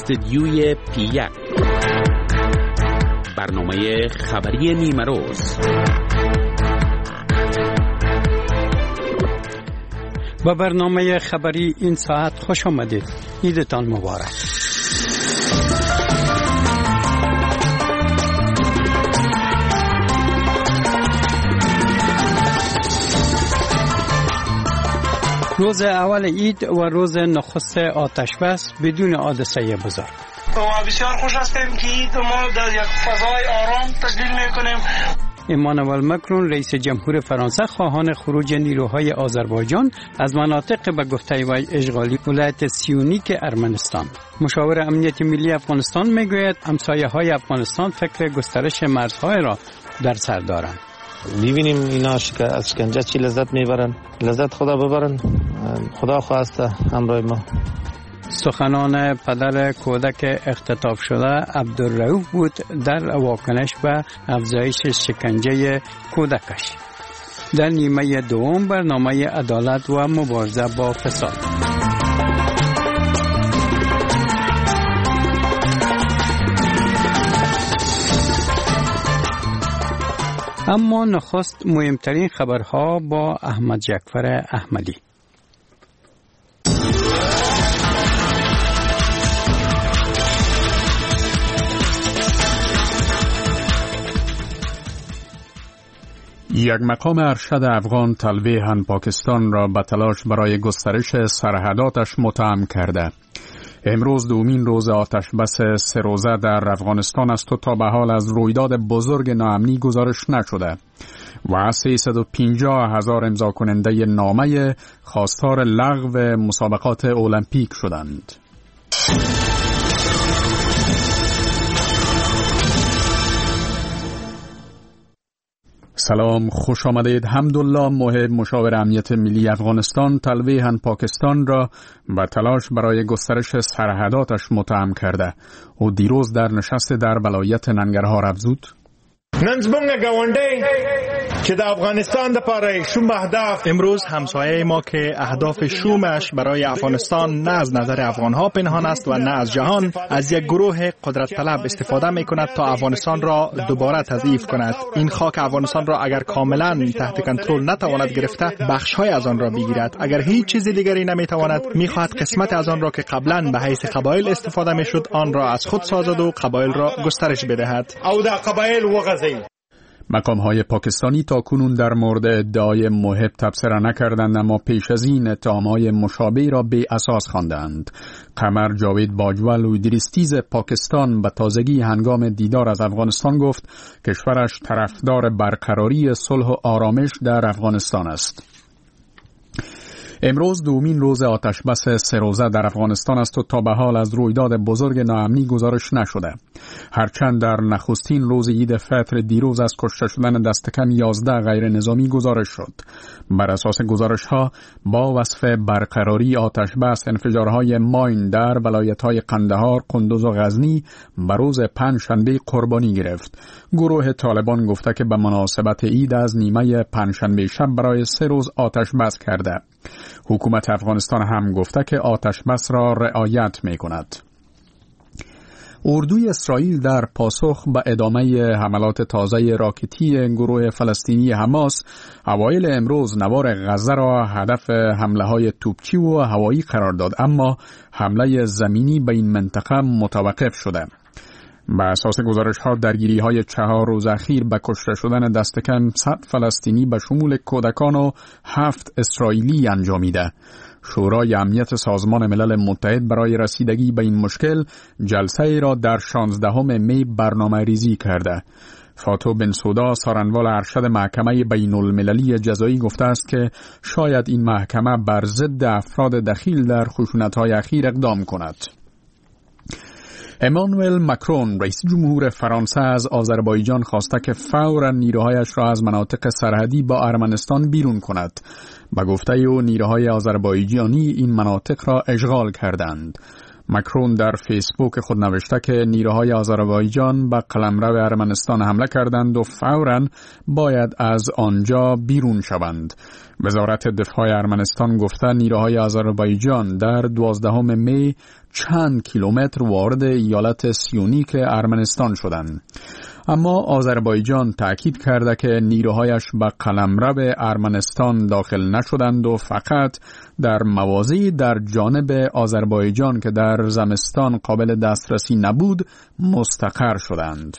استدیوی P1 برنامه خبری نیمه روز. با برنامه خبری این ساعت خوش آمدید. عیدتان مبارک. روز اول عید و روز نخست آتشبس بدون حادثه بزرگ. و بسیار خوش هستیم که عید ما در یک فضای آرام تجلیل میکنیم. امانوئل مکرون رئیس جمهور فرانسه خواهان خروج نیروهای آذربایجان از مناطق به گفته وی اشغالی ولایت سیونیک ارمنستان. مشاور امنیت ملی افغانستان میگوید همسایه‌های افغانستان فکر گسترش مرزهای را در سر دارند. می‌بینیم اینا از شکنجه چی لذت میبرن. لذت خدا ببرن. خدا خواسته همراه ما. سخنان پدر کودک اختطاف شده عبدالرؤوف بود در واکنش به افزایش شکنجه کودکش. در نیمه دوم برنامه عدالت و مبارزه با فساد. اما نخست مهمترین خبرها با احمد جعفر احمدی. یک مقام ارشد افغان تلویحاً پاکستان را به تلاش برای گسترش سرحداتش متهم کرده. امروز دومین روز آتشبس 3 روزه در افغانستان است و تا به حال از رویداد بزرگ ناامنی گزارش نشده و 350,000 امضا کننده نامه خواستار لغو مسابقات المپیک شدند. سلام، خوش آمدید. حمدالله محب مشاور امنیت ملی افغانستان تلویحاً پاکستان را به تلاش برای گسترش سرحداتش متهم کرده. او دیروز در نشست در ولایت ننگرهار افزود: نن زمونږ ګاونډی چې د افغانستان لپاره شوم اهداف، امروز همسایه ما که اهداف شومش برای افغانستان نه از نظر افغانها پنهان است و نه از جهان، از یک گروه قدرت طلب استفاده می کند تا افغانستان را دوباره تضعیف کند. این خاک افغانستان را اگر کاملا تحت کنترل نتواند گرفته، بخش‌های از آن را بگیرد. اگر هیچ چیز دیگری نمیتواند، می‌خواهد قسمت از آن را که قبلا به حیث قبایل استفاده می‌شد آن را از خود سازد و قبایل را گسترش بدهد. او د قبایل وغځوي. مقام‌های پاکستانی تا کنون در مورد ادعای محب تبصره نکردند، اما پیش از این اتهام‌های مشابه را بی اساس خواندند. قمر جاوید باجوال و ادریس پاکستان به تازگی هنگام دیدار از افغانستان گفت کشورش طرفدار برقراری صلح و آرامش در افغانستان است. امروز دومین روز آتشبس 3 روزه در افغانستان است و تا به حال از رویداد بزرگ ناامنی گزارش نشده. هرچند در نخستین روز عید فطر دیروز از کشته شدن دست کم 11 غیر نظامی گزارش شد. بر اساس گزارش ها با وصف برقراری آتشبس، انفجارهای ماین در ولایت‌های قندهار، قندوز و غزنی به روز پنجشنبه قربانی گرفت. گروه طالبان گفته که به مناسبت عید از نیمه پنجشنبه شب برای 3 روز آتشبس کرده. حکومت افغانستان هم گفته که آتشبس را رعایت می کند. اردوی اسرائیل در پاسخ به ادامه حملات تازه راکتی گروه فلسطینی حماس اوایل امروز نوار غزه را هدف حمله‌های توپچی و هوایی قرار داد، اما حمله زمینی به این منطقه متوقف شده. به اساس گزارش‌ها درگیری‌های 4 روز اخیر به کشته شدن دست کم 100 فلسطینی به شمول کودکان و 7 اسرائیلی انجامیده. شورای امنیت سازمان ملل متحد برای رسیدگی به این مشکل جلسه ای را در 16 می برنامه ریزی کرده. فاتو بن سودا سارنوال ارشد محکمه بین المللی جزایی گفته است که شاید این محکمه بر ضد افراد دخیل در خشونت‌های اخیر اقدام کند. امانوئل مکرون رئیس جمهور فرانسه از آذربایجان خواسته که فوراً نیروهایش را از مناطق سرحدی با ارمنستان بیرون کند. به گفته او نیروهای آذربایجانی این مناطق را اشغال کردند. مکرون در فیسبوک خود نوشته که نیروهای آذربایجان به قلمرو ارمنستان حمله کردند و فوراً باید از آنجا بیرون شوند. وزارت دفاع ارمنستان گفته نیروهای آذربایجان در 12 می چند کیلومتر وارد ایالت سیونیک ارمنستان شدند. اما آذربایجان تأکید کرده که نیروهایش به قلمرو ارمنستان داخل نشدند و فقط در مواضعی در جانب آذربایجان که در زمستان قابل دسترسی نبود مستقر شدند.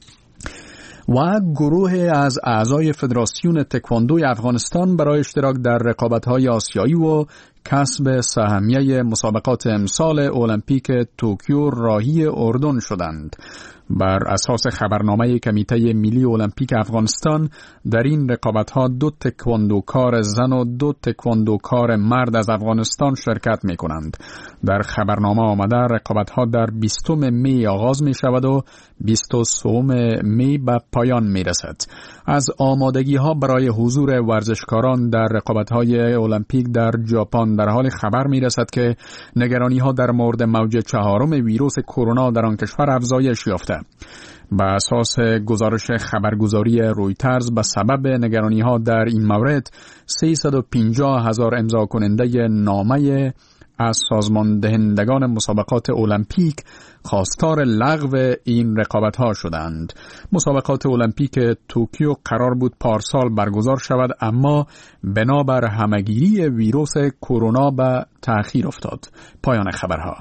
و گروه از اعضای فدراسیون تکواندوی افغانستان برای اشتراک در رقابت‌های آسیایی و کسب سهمیه مسابقات امسال المپیک توکیو راهی اردن شدند. بر اساس خبرنامه کمیته ملی المپیک افغانستان در این رقابت‌ها 2 تکواندوکار زن و 2 تکواندوکار مرد از افغانستان شرکت می‌کنند. در خبرنامه آمده رقابت‌ها در 20 می آغاز می‌شود و 23 می به پایان می‌رسد. از آمادگی‌ها برای حضور ورزشکاران در رقابت‌های المپیک در ژاپن در حال خبر می‌رسد که نگرانی‌ها در مورد موج 4 ویروس کرونا در آن کشور افزایش یافته. به اساس گزارش خبرگزاری رویترز به سبب نگرانی‌ها در این مورد 350,000 امضا کننده نامه از سازمان دهندگان مسابقات المپیک خواستار لغو این رقابت‌ها شدند. مسابقات المپیک توکیو قرار بود پارسال برگزار شود اما بنابر همه‌گیری ویروس کرونا به تأخیر افتاد. پایان خبرها.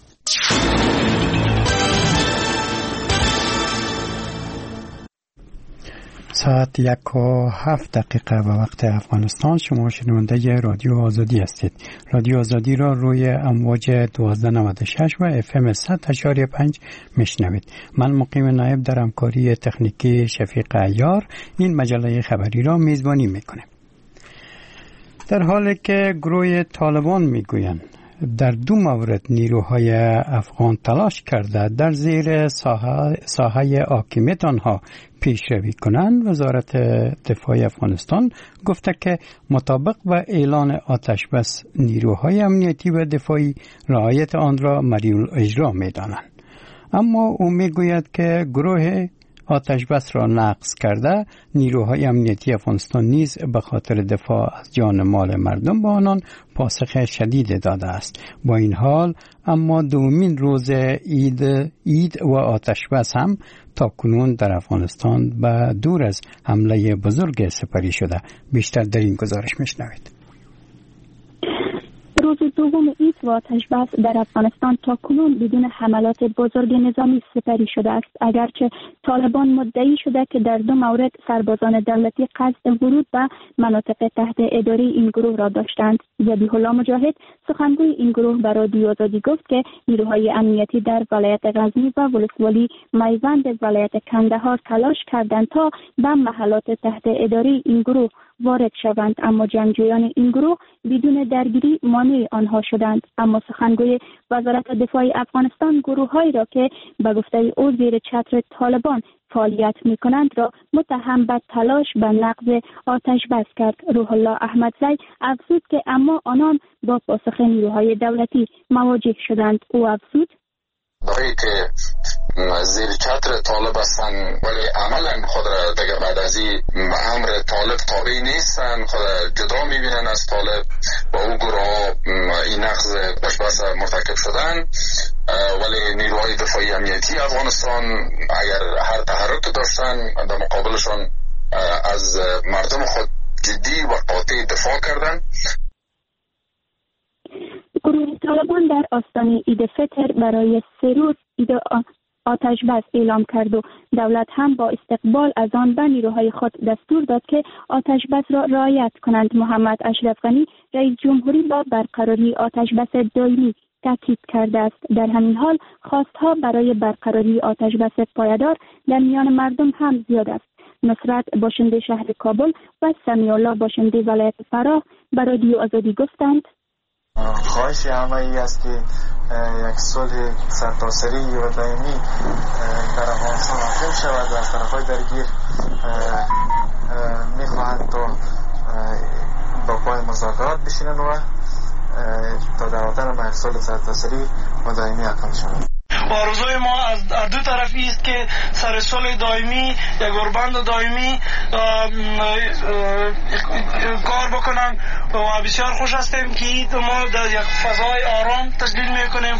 ساعت 1:07 به وقت افغانستان. شما شنونده رادیو آزادی هستید. رادیو آزادی را روی امواج 1296 و FM 100.5 میشنوید. من مقیم نایب در همکاری تکنیکی شفیق عیار این مجله خبری را میزبانی میکنم. در حالی که گروه طالبان میگویند در 2 مورد نیروهای افغان تلاش کرده در زیر ساحه حاکمیت آنها پیشروی کنند، وزارت دفاع افغانستان گفته که مطابق با اعلان آتش بس نیروهای امنیتی و دفاعی رعایت آن را مریول اجرا می‌دانند. اما او میگوید که گروه آتش بس را نقض کرده نیروهای امنیتی افغانستان نیز به خاطر دفاع از جان مال مردم به آنان پاسخ شدید داده است. با این حال اما دومین روز عید و آتش بس هم تا کنون در افغانستان به دور از حمله بزرگ سپری شده. بیشتر در این گزارش میشنوید. روز دوم عید و آتش بس در افغانستان تا کنون بدون حملات بزرگ نظامی سپری شده است، اگرچه طالبان مدعی شده که در 2 مورد سربازان دولتی قصد ورود به مناطق تحت اداره این گروه را داشتند. ذبیح الله مجاهد سخنگوی این گروه به رادیو آزادی گفت که نیروهای امنیتی در ولایت غزنی و ولسوالی میوند ولایت کندهار تلاش کردند تا به محلات تحت اداره این گروه وارد شوند، اما جنگجویان این گروه بدون درگیری مانع آنها شدند. اما سخنگوی وزارت دفاع افغانستان گروه‌هایی را که به گفته او زیر چتر طالبان فعالیت می‌کنند را متهم به تلاش به نقض آتش بس کرد. روح الله احمدزی افزود که اما آنان با پاسخ نیروهای دولتی مواجه شدند. او افزود برای که زیر چتر طالب هستن ولی عملا خود را دیگه بعد از این امر طالب تابع نیستن، خود را جدا میبینن از طالب و او گروه این نقض بس مرتکب شدن. ولی نیروهای دفاعی امنیتی افغانستان اگر هر تحرک داشتن در مقابلشان از مردم خود جدی و قاطع دفاع کردن. گروه طالبان در آستانه عید فطر برای 3 روز عید آتش بس اعلام کرد و دولت هم با استقبال از آن به نیروهای خود دستور داد که آتش بس را رعایت کنند. محمد اشرف غنی رئیس جمهوری با برقراری آتش بس دائمی تاکید کرده است. در همین حال خواستها برای برقراری آتش بس پایدار در میان مردم هم زیاد است. نصرت باشنده شهر کابل و سمیع الله باشنده ولایت فراه به رادیو آزادی گفتند خواهش همه ای است که یک صلح سرتاسری و دائمی در افغانستان حاکم شود و از طرفهای درگیر میخواهند تا با پای مذاکرات بشینن و تا در وطن ما یک صلح سرتاسری و دائمی حاکم شود. آرزوی ما از دو طرفی است که سر صلح دائمی یک اوربند دائمی کار بکنن و بسیار خوش هستیم که ما در یک فضای آرام تجلیل میکنیم.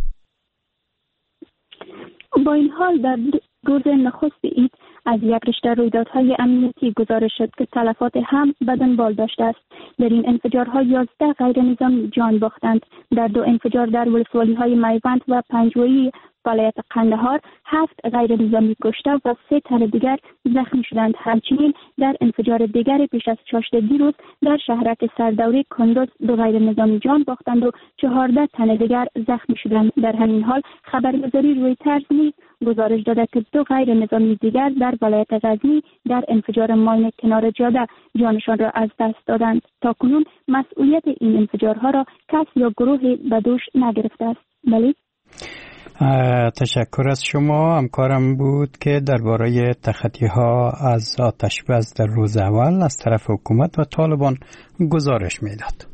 با این حال در روز نخست عید از یک رشته رویدادهای امنیتی گزارش شد که تلفات هم به دنبال داشته است. در این انفجارها 11 غیر نظامی جان باختند. در 2 انفجار در ولسوالی‌های میوند و پنجوئی ولایت قندهار 7 غیر نظامی کشته و 3 تن دیگر زخمی شدند. همچنین در انفجار دیگر پیش از چاشت دیروز در شهرک سردوری کندوز 2 غیر نظامی جان باختند و 14 تن دیگر زخمی شدند. در همین حال خبرگزاری رویترز نیز گزارش داده که 2 غیر نظامی دیگر در ولایت غزنی در انفجار ماین کنار جاده جانشان را از دست دادند. تاکنون مسئولیت این انفجارها را کس یا گروهی به دوش نگرفته است. بله. تشکر از شما. همکارم بود که درباره تخطی‌ها از آتش‌بس در روز اول از طرف حکومت و طالبان گزارش میداد.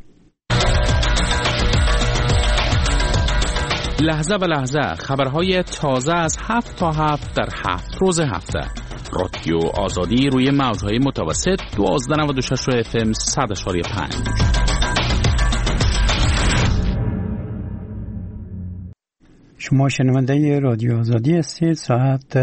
لحظه به لحظه خبرهای تازه از 7 تا 7 در 7 روز هفته. رادیو آزادی روی موج‌های متوسط 1296 FM 100.5. شما شنونده رادیو آزادی هستید. ساعت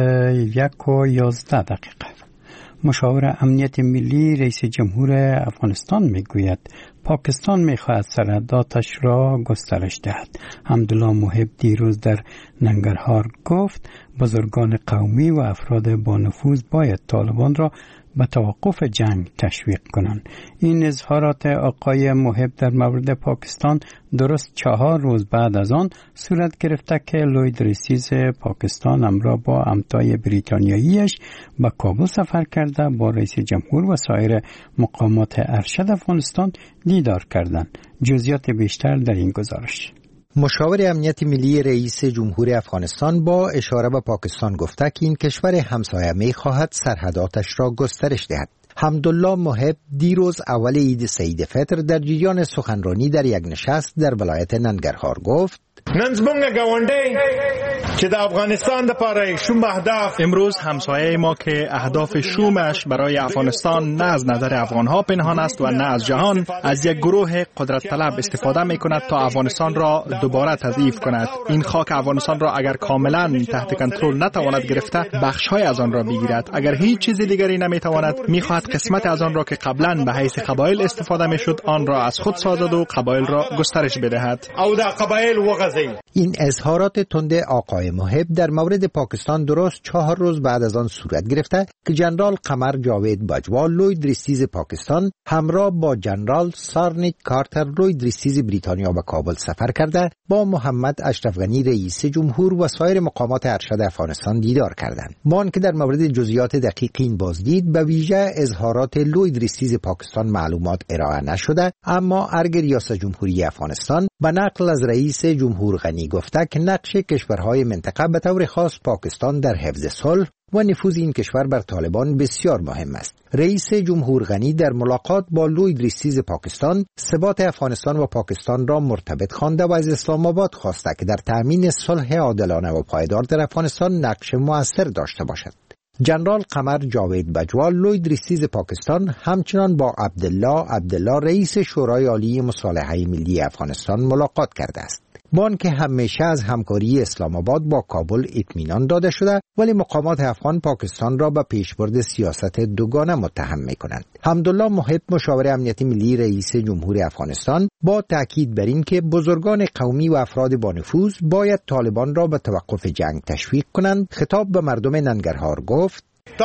1:11. مشاور امنیت ملی رئیس جمهور افغانستان میگوید پاکستان میخواهد سرحداتش را گسترش دهد. حمدالله محب دیروز در ننگرهار گفت بزرگان قومی و افراد با نفوذ باید طالبان را به توقف جنگ تشویق کنند. این اظهارات آقای محب در مورد پاکستان درست 4 روز بعد از آن صورت گرفته که لوید رئیس پاکستان همراه با همتای بریتانیاییش به کابل سفر کرده با رئیس جمهور و سایر مقامات ارشد افغانستان دیدار کردند. جزئیات بیشتر در این گزارش. مشاور امنیت ملی رئیس جمهور افغانستان با اشاره به پاکستان گفته که این کشور همسایه می خواهد سرحداتش را گسترش دهد. حمدالله محب دیروز اول عید سعید فطر در جریان سخنرانی در یک نشست در ولایت ننگرهار گفت نن زمونږ ګاونډی چې د افغانستان لپاره شوم اهداف امروز همسایه ما که اهداف شومش برای افغانستان نه از نظر افغانها پنهان است و نه از جهان از یک گروه قدرت طلب استفاده می کند تا افغانستان را دوباره تضعیف کند. این خاک افغانستان را اگر کاملا تحت کنترل نتواند گرفته بخش‌های از آن را بگیرد. اگر هیچ چیز دیگری نمیتواند میخواهد قسمت از آن را که قبلا به حیث قبایل استفاده میشد آن را از خود سازد و قبایل را گسترش بدهد. او د قبایل وغځي. این اظهارات تند آقای محب در مورد پاکستان درست 4 روز بعد از آن صورت گرفته که جنرال قمر جاوید باجوا لوید رئیس پاکستان همراه با جنرال سارنیک کارتر لوید رئیس بریتانیا به کابل سفر کرده با محمد اشرف غنی رئیس جمهور و سایر مقامات ارشد افغانستان دیدار کردند. با آنکه در مورد جزئیات دقیق این بازدید به ویژه اظهارات لوید رئیس پاکستان معلومات ارائه نشده، اما ارگ ریاست جمهوری افغانستان به نقل از رئیس جمهور غنی گفته که نقش کشورهای منطقه به طور خاص پاکستان در حفظ صلح و نفوذ این کشور بر طالبان بسیار مهم است. رئیس جمهور غنی در ملاقات با لوید رئیس پاکستان ثبات افغانستان و پاکستان را مرتبط خوانده و از اسلام آباد خواسته که در تأمین صلح عادلانه و پایدار در افغانستان نقش مؤثر داشته باشد. جنرال قمر جاوید باجوا لوید رئیس پاکستان همچنان با عبدالله رئیس شورای عالی مصالحه ملی افغانستان ملاقات کرده است. با آنکه همیشه از همکاری اسلام آباد با کابل اطمینان داده شده، ولی مقامات افغان پاکستان را به پیشبرد سیاست دوگانه متهم می‌کنند. حمدالله محب مشاور امنیت ملی رئیس جمهور افغانستان با تاکید بر این که بزرگان قومی و افراد با نفوذ باید طالبان را به توقف جنگ تشویق کنند، خطاب به مردم ننگرهار گفت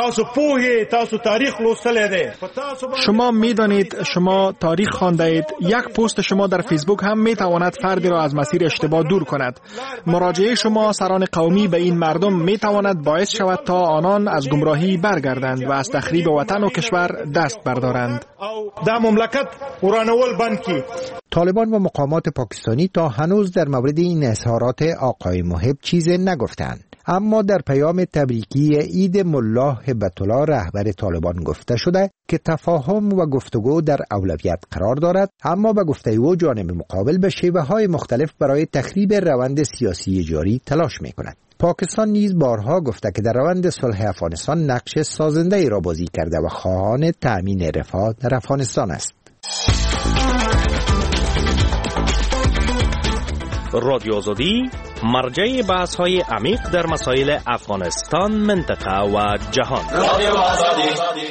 تاسو تاریخ لوستلی دی. شما میدانید، شما تاریخ خوانده اید. یک پست شما در فیسبوک هم میتواند فردی را از مسیر اشتباه دور کند. مراجعه شما سران قومی به این مردم میتواند باعث شود تا آنان از گمراهی برگردند و از تخریب وطن و کشور دست بردارند. دا مملکت ورانول بند کی. طالبان و مقامات پاکستانی تا هنوز در مورد این اظهارات آقای محب چیزی نگفتند. اما در پیام تبریکی عید ملا هبت الله رهبر طالبان گفته شده که تفاهم و گفتگو در اولویت قرار دارد، اما به گفته او جانب مقابل به شیوه‌های مختلف برای تخریب روند سیاسی جاری تلاش می‌کند. پاکستان نیز بارها گفته که در روند صلح افغانستان نقش سازنده‌ای را بازی کرده و خواهان تأمین رفاه در افغانستان است. رادیو آزادی مرجع بحث‌های عمیق در مسائل افغانستان، منطقه و جهان. رادیو آزادی.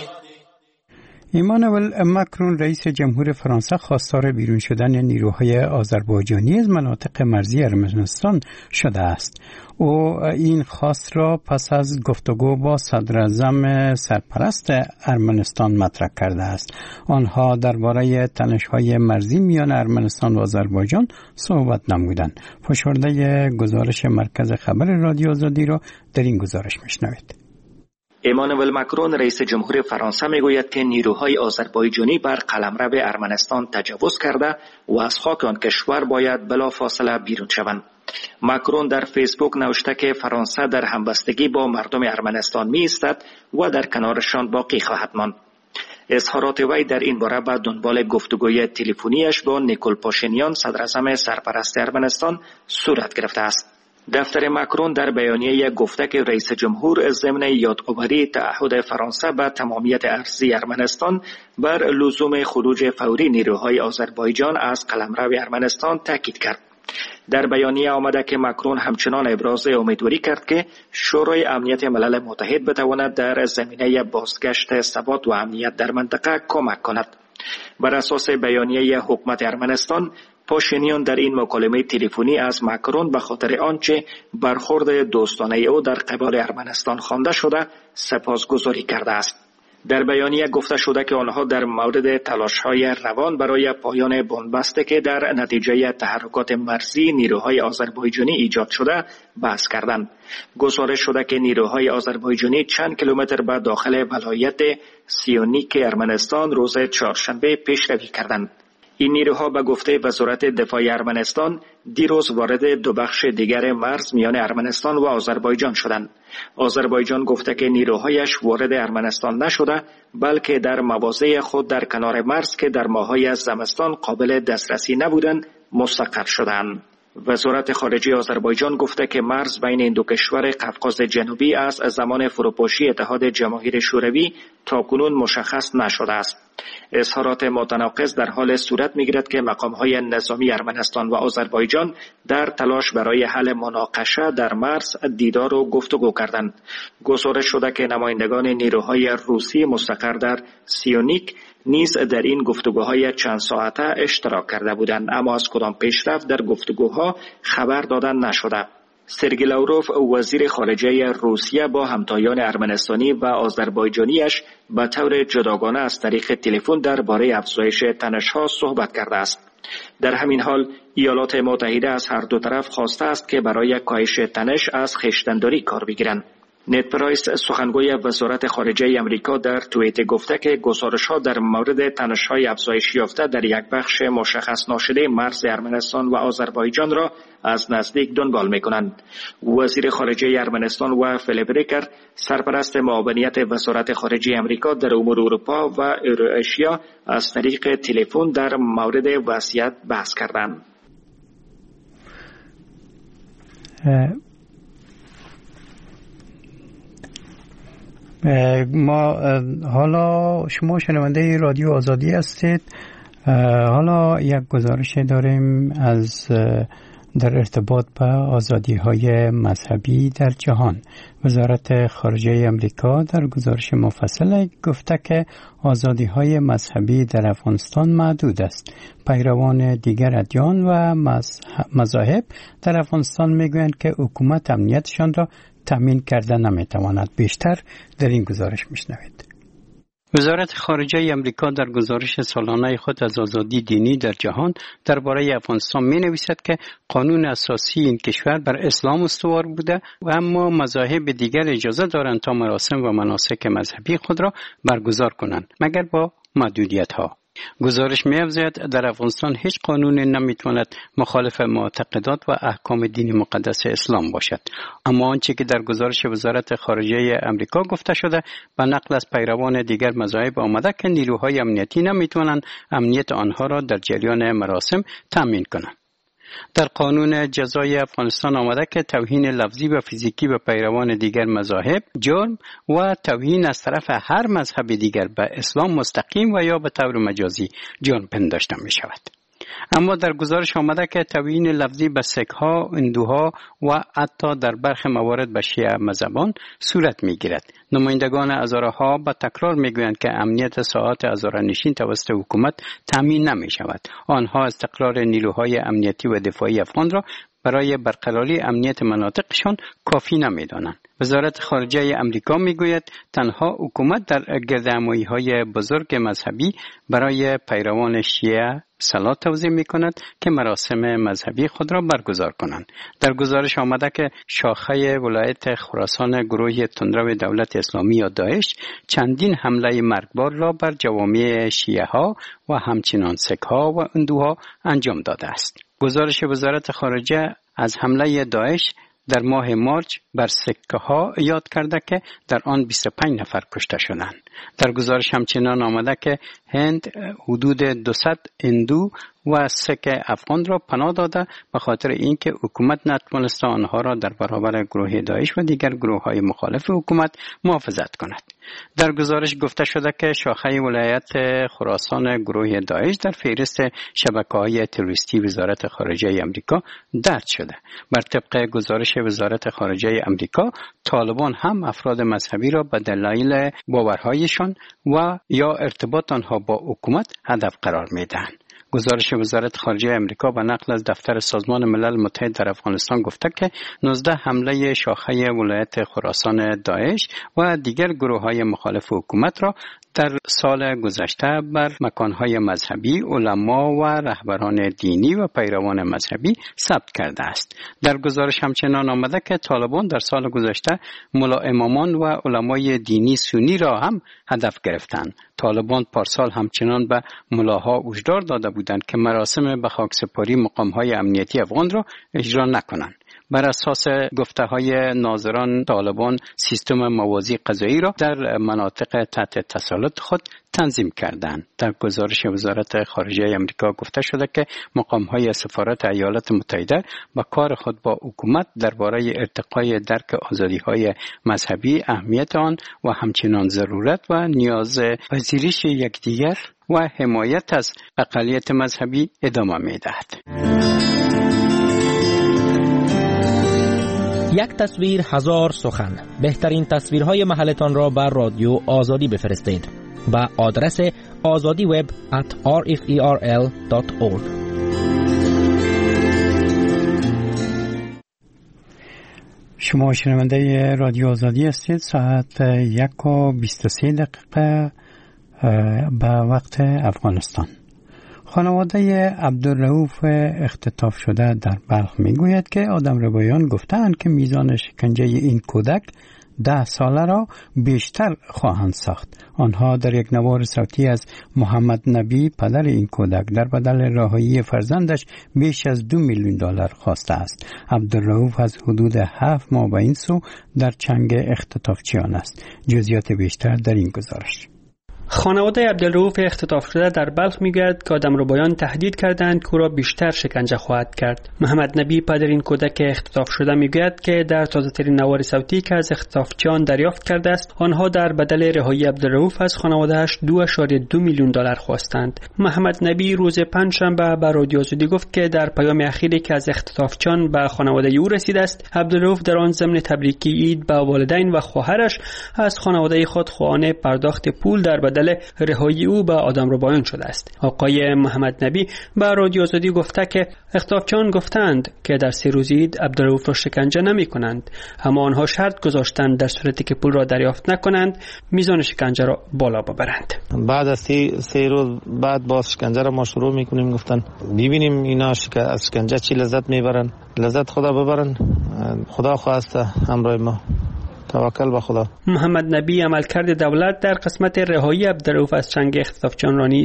ایمانوئل ماکرون رئیس جمهور فرانسه خواستار بیرون شدن نیروهای آذربایجانی از مناطق مرزی ارمنستان شده است. او این خواست را پس از گفتگو با صدراعظم سرپرست ارمنستان مطرح کرده است. آنها درباره تنش‌های مرزی میان ارمنستان و آذربایجان صحبت نمودند. فشرده گزارش مرکز خبر رادیو آزادی را در این گزارش میشنوید. ایمانوئل ماکرون رئیس جمهور فرانسه میگوید که نیروهای آذربایجانی بر قلمرو ارمنستان تجاوز کرده و از خاک آن کشور باید بلافاصله بیرون شوند. ماکرون در فیسبوک نوشته که فرانسه در همبستگی با مردم ارمنستان می ایستد و در کنارشان باقی خواهد ماند. اظهارات وی در این باره به دنبال گفتگوی تلفنیش با نیکول پاشینیان صدراعظم سرپرست ارمنستان صورت گرفته است. دفتر ماکرون در بیانیه گفته که رئیس جمهور ضمن یادآوری تعهد فرانسه به تمامیت ارضی ارمنستان بر لزوم خروج فوری نیروهای آذربایجان از قلمرو ارمنستان تاکید کرد. در بیانیه آمده که ماکرون همچنان ابراز امیدواری کرد که شورای امنیت ملل متحد بتواند در زمینه بازگشت ثبات و امنیت در منطقه کمک کند. بر اساس بیانیه حکومت ارمنستان، پاشینیان در این مکالمه تلفنی از ماکرون به خاطر آنچه برخورد دوستانه او در قبال ارمنستان خوانده شده سپاسگزاری کرده است. در بیانیه گفته شده که آنها در مورد تلاش‌های روان برای پایان بنبستی که در نتیجه تحرکات مرزی نیروهای آذربایجانی ایجاد شده بحث کردند. گزارش شده که نیروهای آذربایجانی چند کیلومتر به داخل ولایت سیونیک ارمنستان روز چهارشنبه پیشروی کردند. این نیروها به گفته وزارت دفاع ارمنستان دیروز وارد دو بخش دیگر مرز میان ارمنستان و آذربایجان شدند. آذربایجان گفته که نیروهایش وارد ارمنستان نشده، بلکه در مواضع خود در کنار مرز که در ماه‌های زمستان قابل دسترسی نبودند مستقر شدند. وزارت خارجه آذربایجان گفته که مرز بین این دو کشور قفقاز جنوبی از زمان فروپاشی اتحاد جماهیر شوروی تاکنون مشخص نشده است. اظهارات متناقض در حال صورت می‌گیرد که مقام‌های نظامی ارمنستان و آذربایجان در تلاش برای حل مناقشه در مرز دیدار و گفتگو کردند. گزارش شده که نمایندگان نیروهای روسی مستقر در سیونیک نیز در این گفتگوهای چند ساعته اشتراک کرده بودند، اما از کدام پیشرفت در گفتگوها خبر دادن نشده. سرگئی لاوروف وزیر خارجه روسیه با همتایان ارمنستانی و آذربایجانیش به طور جداگانه از طریق تلفن درباره افزایش تنش‌ها صحبت کرده است. در همین حال ایالات متحده از هر دو طرف خواسته است که برای کاهش تنش از خویشتن‌داری کار بگیرند. نت پرایس سخنگوی وزارت خارجه امریکا در توییت گفته که گزارش‌ها در مورد تنش‌های افزایش یافته در یک بخش مشخص ناشده مرز ارمنستان و آذربایجان را از نزدیک دنبال می‌کنند. وزیر خارجه ارمنستان و فلیبریکر سرپرست معاونیت وزارت خارجه امریکا در امور اروپا و ایروآسیا از طریق تلفن در مورد وضعیت بحث کردند. ما حالا شما شنونده رادیو آزادی هستید. حالا یک گزارش داریم از در ارتباط به آزادی‌های مذهبی در جهان. وزارت خارجه امریکا در گزارش مفصل گفته که آزادی‌های مذهبی در افغانستان محدود است. پیروان دیگر ادیان و مذاهب در افغانستان میگویند که حکومت امنیتشان را تامین کرده نمیتواند. بیشتر در این گزارش میشنوید. وزارت خارجه امریکا در گزارش سالانه خود از آزادی دینی در جهان درباره افغانستان می نویسد که قانون اساسی این کشور بر اسلام استوار بوده و اما مذاهب دیگر اجازه دارند تا مراسم و مناسک مذهبی خود را برگزار کنند مگر با محدودیت ها. گزارش می‌افزاید در افغانستان هیچ قانونی نمیتواند مخالف معتقدات و احکام دین مقدس اسلام باشد. اما آنچه که در گزارش وزارت خارجه امریکا گفته شده به نقل از پیروان دیگر مذاهب آمده که نیروهای امنیتی نمیتوانند امنیت آنها را در جریان مراسم تامین کنند. در قانون جزای افغانستان آمده که توهین لفظی و فیزیکی به پیروان دیگر مذاهب جرم و توهین از طرف هر مذهب دیگر به اسلام مستقیم و یا به طور مجازی جرم پنداشته می شود. اما در گزارش آمده که توهین لفظی به سک‌ها، هندوها و حتی در برخی موارد به شیعه مذهبان صورت می‌گیرد. نمایندگان هزارها به تکرار می‌گویند که امنیت ساعات هزاره‌نشین توسط حکومت تامین نمی‌شود. آنها استقرار نیروهای امنیتی و دفاعی افغان را برای برقراری امنیت مناطقشان کافی نمی‌دانند. وزارت خارجه امریکا میگوید تنها حکومت در گردهمایی‌های بزرگ مذهبی برای پیروان شیعه صلاح توزیع می‌کند که مراسم مذهبی خود را برگزار کنند. در گزارش آمده که شاخه ولایت خراسان گروه تندرو دولت اسلامی یا داعش چندین حمله مرگبار را بر جوامع شیعه‌ها و همچنان سک‌ها و هندوها انجام داده است. گزارش وزارت خارجه از حمله داعش در ماه مارچ بر سکه ها یاد کرده که در آن 25 نفر کشته شدند. در گزارش همچنان آمده که هند حدود 200 هندو و سک افغان را پناه داده به خاطر اینکه حکومت نتوانسته آنها را در برابر گروه داعش و دیگر گروه‌های مخالف حکومت محافظت کند. در گزارش گفته شده که شاخه ولایت خراسان گروه داعش در فهرست شبکه‌های تروریستی وزارت خارجه آمریکا درج شده. بر طبق گزارش وزارت خارجه آمریکا، طالبان هم افراد مذهبی را به دلایل باورهایشان و یا ارتباط آنها با حکومت هدف قرار می‌دهند. گزارش وزارت خارجه امریکا به نقل از دفتر سازمان ملل متحد در افغانستان گفته که 19 حمله شاخه ولایت خراسان داعش و دیگر گروه‌های مخالف حکومت را در سال گذشته بر مکانهای مذهبی، علما و رهبران دینی و پیروان مذهبی ثبت کرده است. در گزارش همچنان آمده که طالبان در سال گذشته ملا امامان و علمای دینی سنی را هم هدف گرفتند. طالبان پارسال همچنان به ملاها هشدار داده بودند که مراسم به خاکسپاری مقامهای امنیتی افغان را اجرا نکنند. بر اساس گفته‌های ناظران، طالبان سیستم موازی قضایی را در مناطق تحت تسلط خود تنظیم کردند. در گزارش وزارت خارجه آمریکا گفته شده که مقام‌های سفارت ایالات متحده با کار خود با حکومت درباره ارتقای درک آزادی‌های مذهبی، اهمیت آن و همچنین ضرورت و نیاز پذیرش یکدیگر و حمایت از اقلیت مذهبی ادامه می‌دهد. یک تصویر هزار سخن. بهترین تصویرهای محلتان را بر رادیو آزادی بفرستید به آدرس azadiweb@rferl.org. شما شنونده رادیو آزادی هستید. ساعت 1:23 به وقت افغانستان. خانواده عبدالرؤوف اختطاف شده در بلخ میگوید که آدمربایان گفتند که میزان شکنجه این کودک 10 ساله را بیشتر خواهند ساخت. آنها در یک نوار صوتی از محمد نبی پدر این کودک در بدل رهایی فرزندش بیش از $2 میلیون خواسته است. عبدالرؤوف از حدود 7 ماه به این سو در چنگ اختطافچیان است. جزئیات بیشتر در این گزارش. خانواده عبدالرؤوف اختطاف شده در بلخ میگوید که آدمربایان تهدید کردند که او را بیشتر شکنجه خواهد کرد. محمد نبی پدر این کودک اختطاف شده میگوید که در تازه‌ترین نوار صوتی که از اختطافچیان دریافت کرده است، آنها در بدل رهایی عبدالرؤوف از خانواده‌اش $2.2 میلیون خواستند. محمد نبی روز پنجشنبه به رادیو آزادی گفت که در پیام اخیری که از اختطافچیان به خانواده او رسیده است، عبدالرؤوف در آن ضمن تبریکی عید به والدین و خواهرش از خانواده خود خواهان پرداخت پول در بدل رهایی او به آدمربایان شده است. آقای محمد نبی به رادیو آزادی گفته که اختطافچیان گفتند که در 3 روز عید عبدالرؤوف را شکنجه نمی کنند، اما آنها شرط گذاشتند در صورتی که پول را دریافت نکنند میزان شکنجه را بالا ببرند. بعد از 3 روز بعد باز شکنجه را ما شروع میکنیم. گفتن ببینیم اینا از شکنجه چی لذت میبرن. لذت خدا ببرن. خدا خواسته همراه ما. توکل به خدا. محمد نبی عملکرد دولت در قسمت رهایی عبدالرؤوف از چنگ اختطافچیان را نیز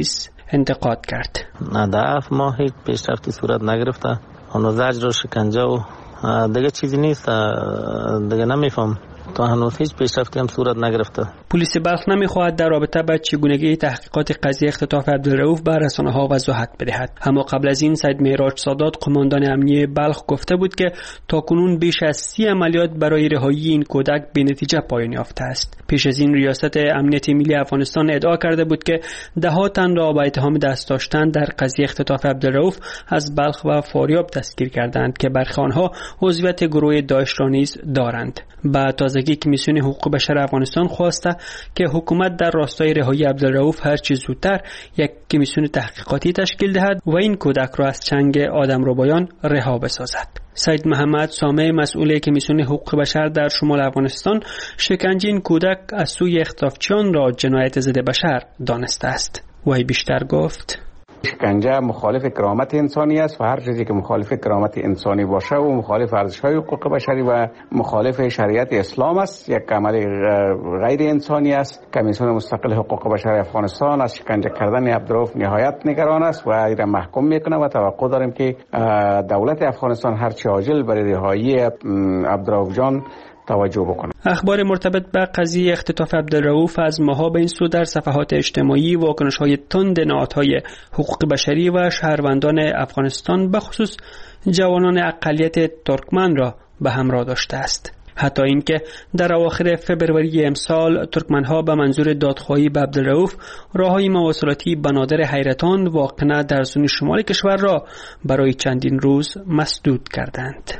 انتقاد کرد. نه در 7 ماه هیچ پیشرفتی صورت نگرفته. اون زجر و شکنجه و دیگه چیزی نیست. دیگه نمیفهم تا هنوز هیچ پیشرفتی هم صورت نگرفته. پلیس بلخ نمیخواهد در رابطه با چگونگی تحقیقات قضیه اختطاف عبدالرؤوف به رسانه‌ها وضاحت بدهد. اما قبل از این سید معراج سادات قماندان امنیه بلخ گفته بود که تاکنون بیش از 30 عملیات برای رهایی این کودک به نتیجه پایان یافته است. پیش از این ریاست امنیت ملی افغانستان ادعا کرده بود که ده‌ها تن را با اتهام دست داشتن در قضیه اختطاف عبدالرؤوف از بلخ و فاریاب دستگیر کردند که برخی آنها عضویت گروه داعش را نیز دارند. با تازگی کمیسیون حقوق بشر افغانستان خواسته که حکومت در راستای رهایی عبدالرؤوف هر چه زودتر یک کمیسیون تحقیقاتی تشکیل دهد و این کودک را از چنگ آدمربایان رها بسازد. سید محمد سامع مسئول کمیسیون حقوق بشر در شمال افغانستان شکنجه این کودک از سوی اختطافچیان را جنایت ضد بشر دانسته است. وی بیشتر گفت: شکنجه مخالف کرامت انسانی است و هر چیزی که مخالف کرامت انسانی باشه و مخالف ارزش‌های حقوق بشری و مخالف شریعت اسلام است، یک عمل غیر انسانی است. کمیسیون مستقل حقوق بشر افغانستان از شکنجه کردن عبدالرؤوف نهایت نگران است و این را محکوم میکنه و توقع داریم که دولت افغانستان هر چه عاجل برای رهایی عبدالرؤوف جان توجه بکنه. اخبار مرتبط با قضیه اختطاف عبدالرؤوف از ماها به این سو در صفحات اجتماعی واکنش‌های تند نهادهای حقوق بشری و شهروندان افغانستان به خصوص جوانان اقلیت ترکمن را به همراه داشته است. حتی اینکه در اواخر فبروری امسال ترکمن‌ها به منظور دادخواهی به عبدالرؤوف راههای مواصلاتی بنادر حیرتان واقع در زون شمال کشور را برای چندین روز مسدود کردند.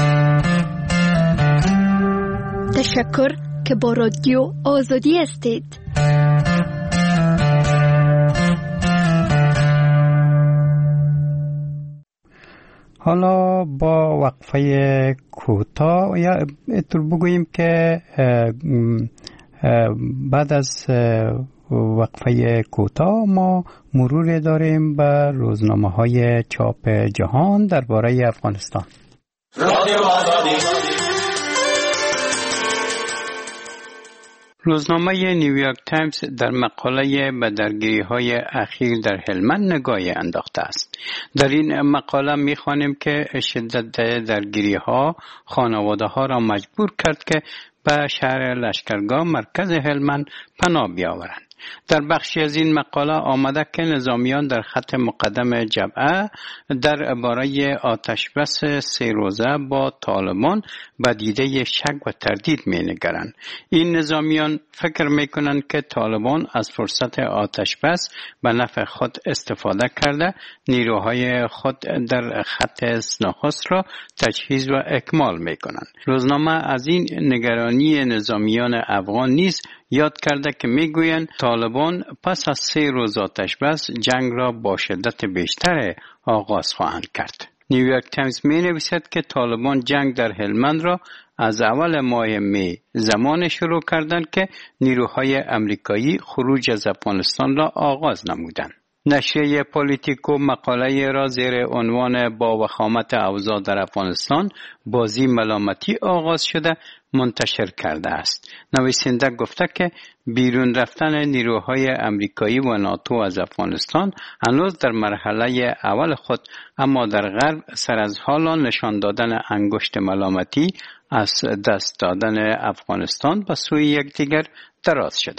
تشکر که با رادیو آزادی هستید. حالا با وقفه کوتاه یا اینطور بگوییم که بعد از وقفه کوتاه ما مرور داریم به روزنامه‌های چاپ جهان درباره افغانستان. رادیو آزادی. روزنامه نیویورک تایمز در مقاله به درگیری‌های اخیر در هلمند نگاهی انداخته است. در این مقاله می‌خوانیم که شدت درگیری‌ها خانواده‌ها را مجبور کرد که به شهر لشکرگاه مرکز هلمند پناه بیاورند. در بخشی از این مقاله آمده که نظامیان در خط مقدم جبهه درباره آتشبس 3 روزه با طالبان به دیده شک و تردید می‌نگرند. این نظامیان فکر می‌کنند که طالبان از فرصت آتشبس به نفع خود استفاده کرده نیروهای خود در خط نخست را تجهیز و اکمال می‌کنند. روزنامه از این نگرانی نظامیان افغان نیز یاد کرده که میگویند طالبان پس از 3 روز آتشبس جنگ را با شدت بیشتر آغاز خواهند کرد. نیویورک تایمز می نویسد که طالبان جنگ در هلمند را از اول ماه می زمان شروع کردند که نیروهای امریکایی خروج از افغانستان را آغاز نمودند. نشریه پولیتیکو مقاله را زیر عنوان با وخامت اوضاع در افغانستان بازی ملامتی آغاز شده منتشر کرده است. نویسنده گفته که بیرون رفتن نیروهای امریکایی و ناتو از افغانستان هنوز در مرحله اول خود، اما در غرب سر از حالا نشان دادن انگشت ملامتی از دست دادن افغانستان به سوی یکدیگر دراز شده.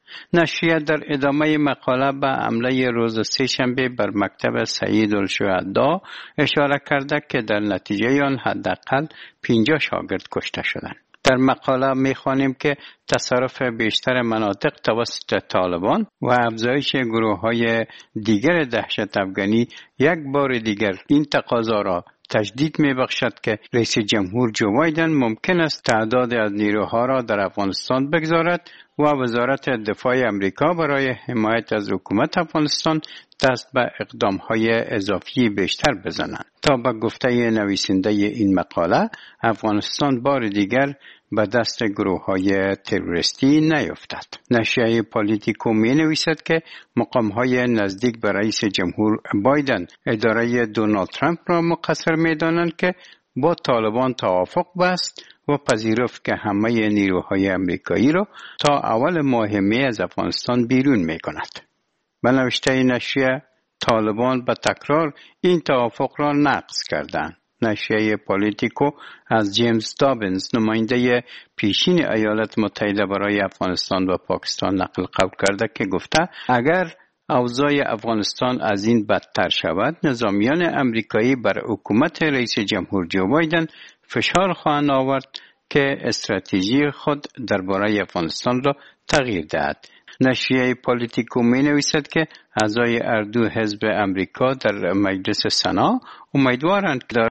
نشریه در ادامه مقاله به حمله روز 3 شنبه بر مکتب سید الشهدا اشاره کرده که در نتیجه آن حداقل 50 شاگرد کشته شدند. در مقاله می‌خوانیم که تصرف بیشتر مناطق توسط طالبان و افزایش گروه‌های دیگر دهشت افغانی یک بار دیگر این تقاضا را تجدید می‌بخشد که رئیس جمهور جو بایدن ممکن است تعداد از نیروها را در افغانستان بگذارد و وزارت دفاع امریکا برای حمایت از حکومت افغانستان دست به اقدام‌های اضافی بیشتر بزنند. تا به گفته نویسنده این مقاله افغانستان بار دیگر به دست گروه‌های تروریستی نیفتد. نشریه پولیتیکو می‌نویسد که مقام‌های نزدیک به رئیس جمهور بایدن اداره دونالد ترامپ را مقصر می‌دانند که با طالبان توافق بست و پذیرفت که همه نیروهای امریکایی را تا اول ماه می از افغانستان بیرون می‌کند. به نوشته نشریه طالبان به تکرار این توافق را نقض کردند. نشریه پالیتیکو از جیمز دابینز نماینده پیشین ایالات متحده برای افغانستان و پاکستان نقل قول کرده که گفته اگر اوضاع افغانستان از این بدتر شود نظامیان امریکایی بر حکومت رئیس جمهور جو بایدن فشار خواهند آورد که استراتژی خود درباره افغانستان را تغییر دهد. نشریه پالیتیکو می نویسد که اعضای هر دو حزب امریکا در مجلس سنا امیدوارند که